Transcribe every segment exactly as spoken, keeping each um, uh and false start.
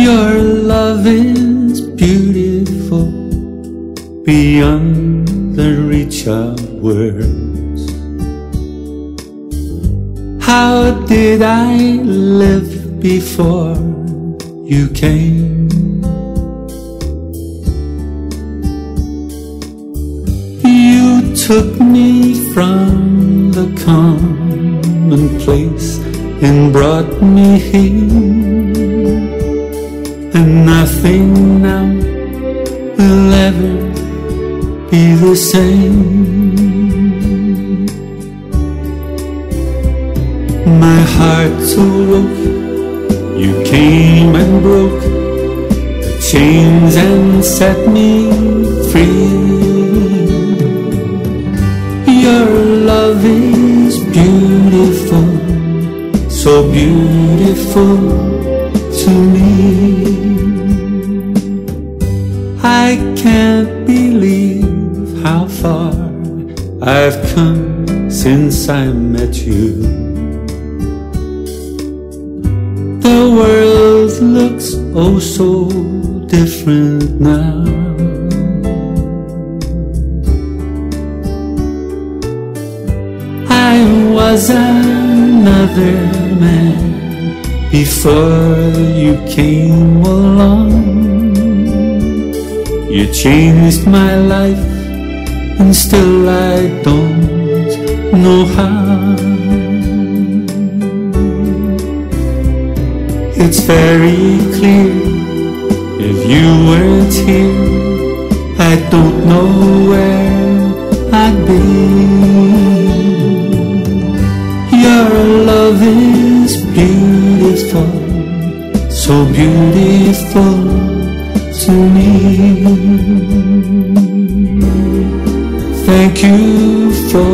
Your love is beautiful beyond the reach of words. How did I live before you came? You took me from the commonplace and brought me here, and nothing now will ever be the same. My heart's awoke, you came and broke the chains and set me free. Your love is beautiful, so beautiful to me. I can't believe how far I've come since I met you. The world looks oh so different now. I was another man before you came along. You changed my life, and still I don't know how. It's very clear, if you weren't here, I don't know where I'd be. Your love is beautiful, so beautiful to me. Thank you for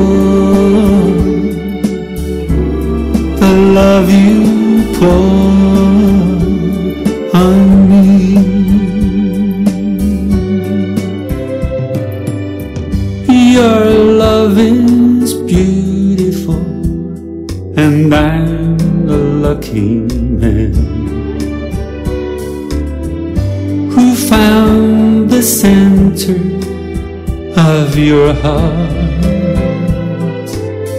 the love you pour on me. Your love is beautiful, and I'm a lucky man who found the center of your heart.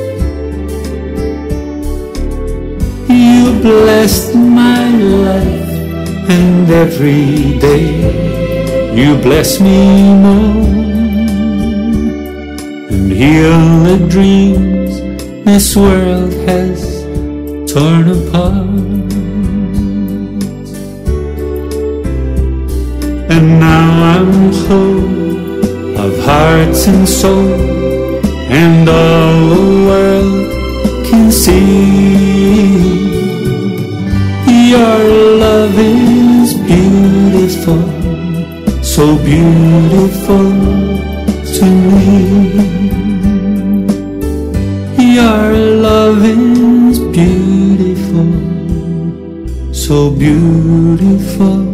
You blessed my life, and every day you bless me more, and heal the dreams this world has torn apart. And now I'm whole of hearts and soul, and all the world can see your love is beautiful, so beautiful to me. Your love is beautiful, so beautiful